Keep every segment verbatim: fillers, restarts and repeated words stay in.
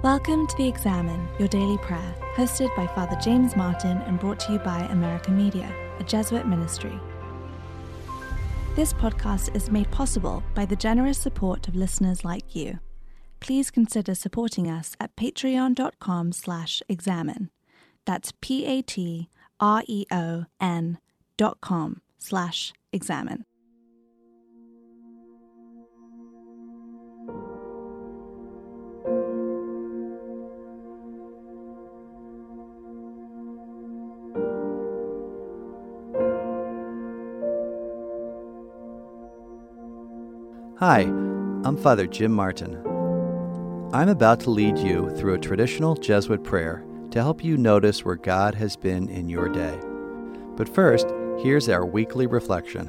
Welcome to The Examine, your daily prayer, hosted by Father James Martin and brought to you by American Media, a Jesuit ministry. This podcast is made possible by the generous support of listeners like you. Please consider supporting us at patreon.com slash examine. That's P-A-T-R-E-O-N dot com slash examine. Hi, I'm Father Jim Martin. I'm about to lead you through a traditional Jesuit prayer to help you notice where God has been in your day. But first, here's our weekly reflection.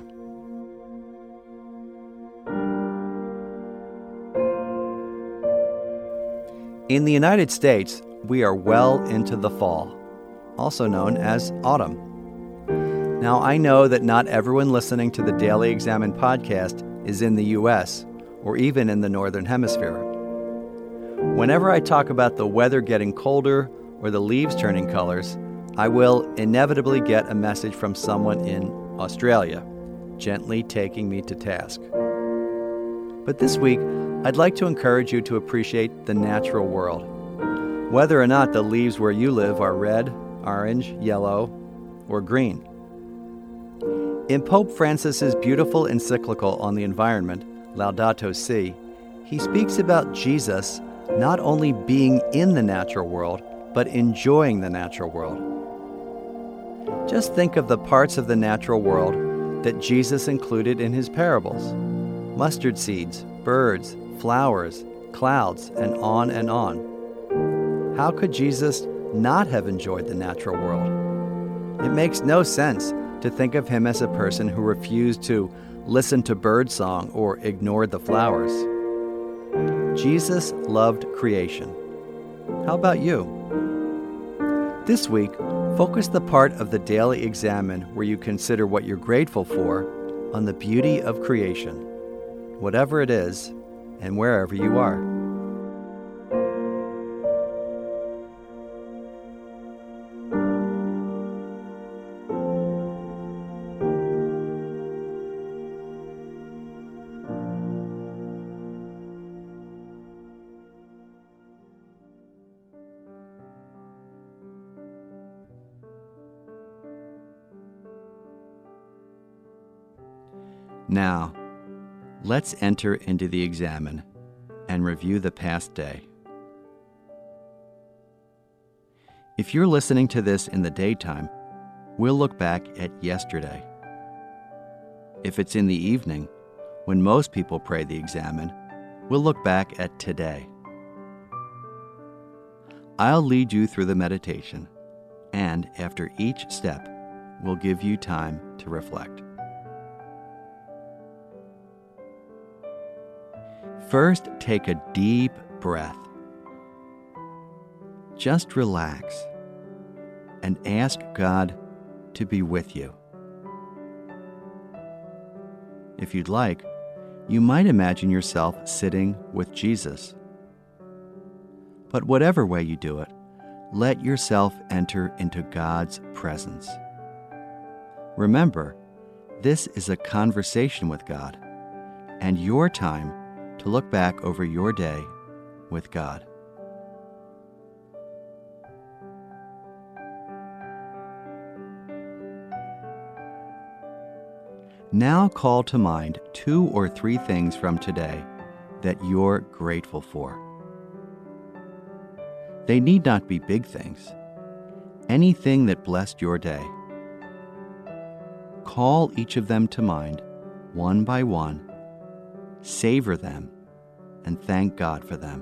In the United States, we are well into the fall, also known as autumn. Now, I know that not everyone listening to the Daily Examine podcast is in the U S or even in the Northern Hemisphere. Whenever I talk about the weather getting colder or the leaves turning colors, I will inevitably get a message from someone in Australia, gently taking me to task. But this week, I'd like to encourage you to appreciate the natural world. Whether or not the leaves where you live are red, orange, yellow, or green. In Pope Francis's beautiful encyclical on the environment, Laudato Si', he speaks about Jesus not only being in the natural world, but enjoying the natural world. Just think of the parts of the natural world that Jesus included in his parables: mustard seeds, birds, flowers, clouds, and on and on. How could Jesus not have enjoyed the natural world? It makes no sense to think of him as a person who refused to listen to birdsong or ignored the flowers. Jesus loved creation. How about you? This week, focus the part of the Daily Examine where you consider what you're grateful for on the beauty of creation, whatever it is and wherever you are. Now, let's enter into the Examine and review the past day. If you're listening to this in the daytime, we'll look back at yesterday. If it's in the evening, when most people pray the Examine, we'll look back at today. I'll lead you through the meditation, and after each step, we'll give you time to reflect. First, take a deep breath. Just relax and ask God to be with you. If you'd like, you might imagine yourself sitting with Jesus. But whatever way you do it, let yourself enter into God's presence. Remember, this is a conversation with God, and your time to look back over your day with God. Now call to mind two or three things from today that you're grateful for. They need not be big things. Anything that blessed your day. Call each of them to mind, one by one, savor them, and thank God for them.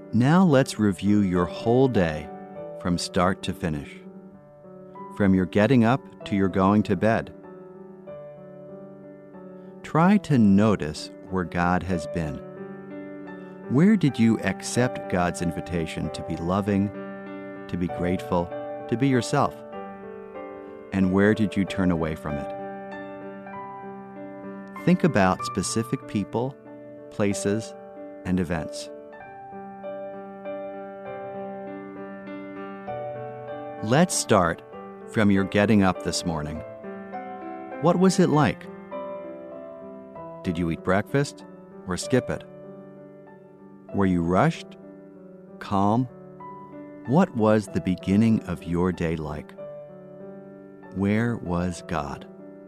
Now let's review your whole day from start to finish, from your getting up to your going to bed. Try to notice where God has been. Where did you accept God's invitation to be loving, to be grateful, to be yourself? And where did you turn away from it? Think about specific people, places, and events. Let's start from your getting up this morning. What was it like? Did you eat breakfast or skip it? Were you rushed? Calm? What was the beginning of your day like? Where was God?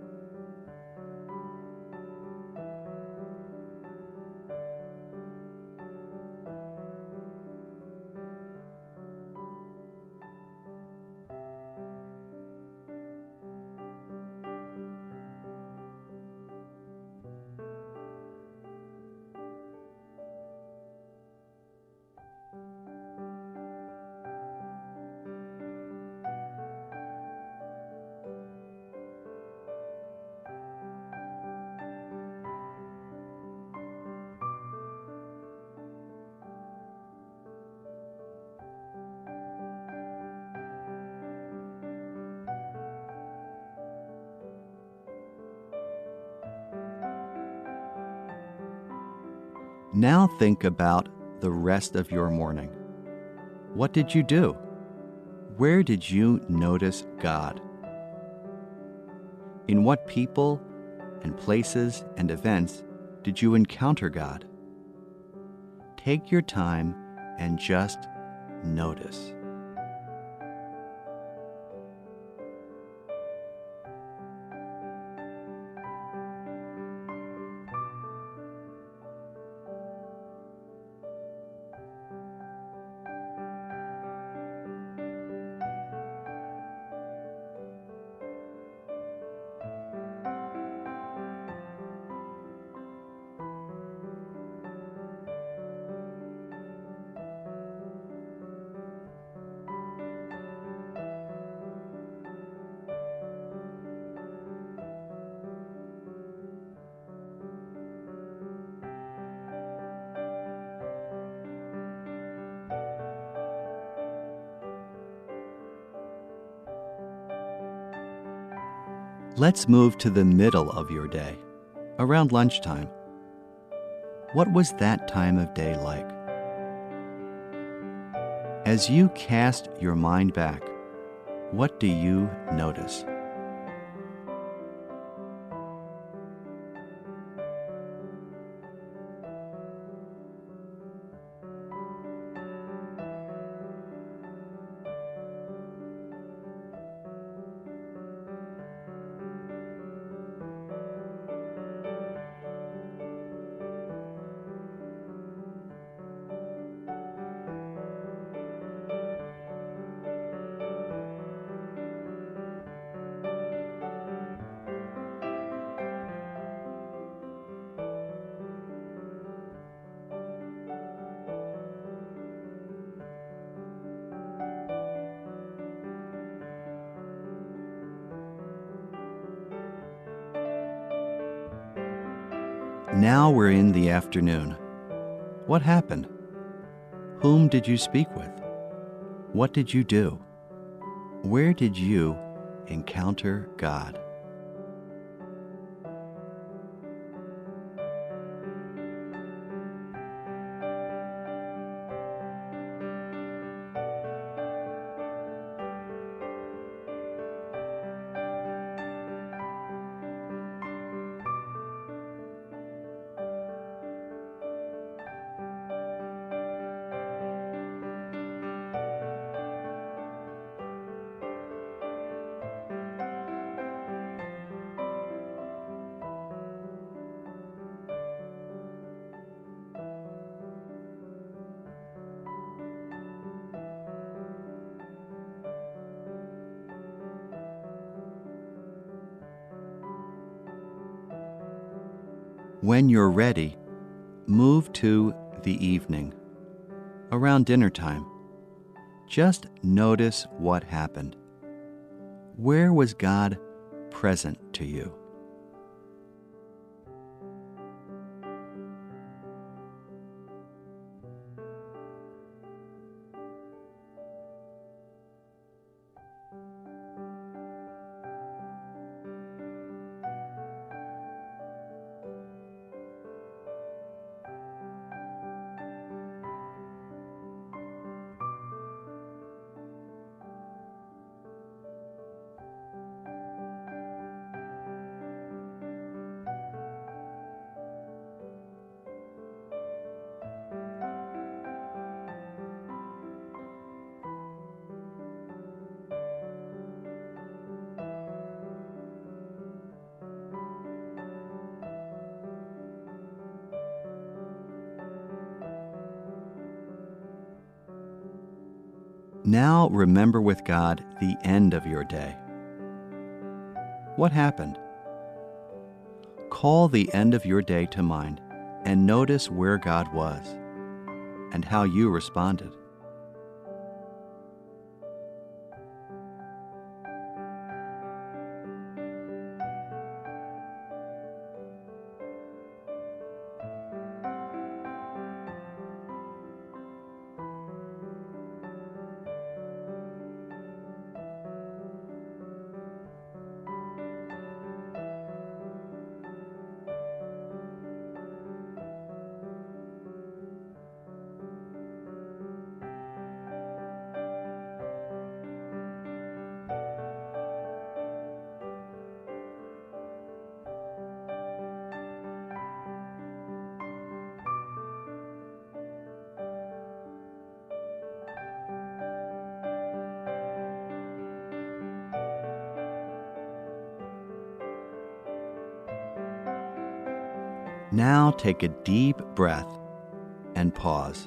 Now think about the rest of your morning. What did you do? Where did you notice God? In what people and places and events did you encounter God? Take your time and just notice. Let's move to the middle of your day, around lunchtime. What was that time of day like? As you cast your mind back, what do you notice? Now we're in the afternoon. What happened? Whom did you speak with? What did you do? Where did you encounter God? When you're ready, move to the evening. around dinner time. Just notice what happened. Where was God present to you? Now remember with God the end of your day. What happened? Call the end of your day to mind and notice where God was and how you responded. Now take a deep breath and pause.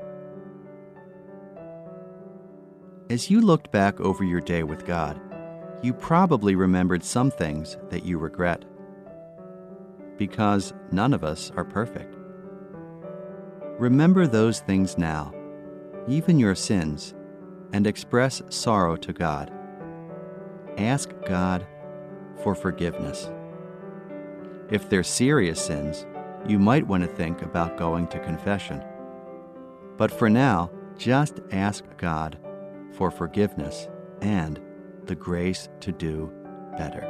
As you looked back over your day with God, you probably remembered some things that you regret, because none of us are perfect. Remember those things now, even your sins, and express sorrow to God. Ask God for forgiveness. If they're serious sins, you might want to think about going to confession. But for now, just ask God for forgiveness and the grace to do better.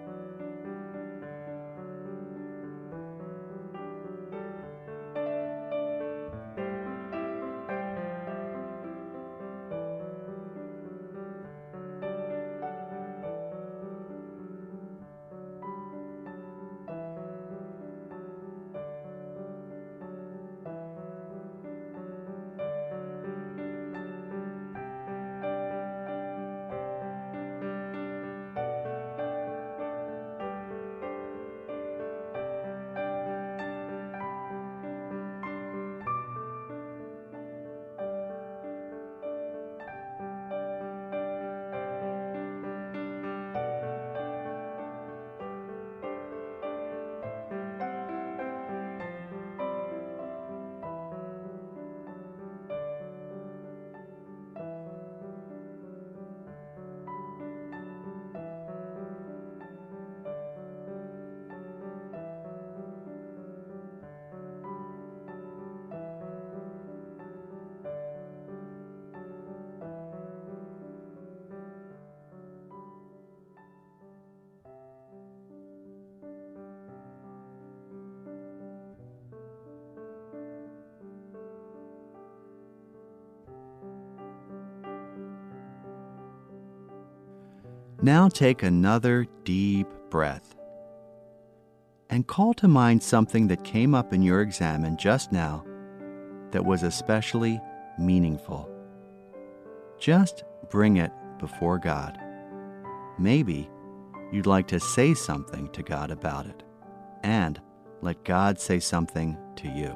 Now take another deep breath and call to mind something that came up in your examen just now that was especially meaningful. Just bring it before God. Maybe you'd like to say something to God about it, and let God say something to you.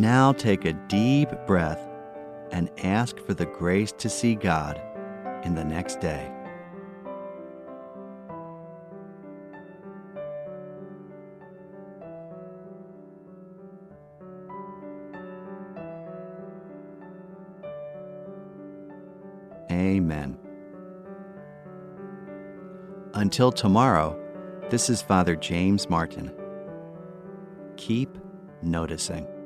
Now take a deep breath and ask for the grace to see God in the next day. Amen. Until tomorrow, this is Father James Martin. Keep noticing.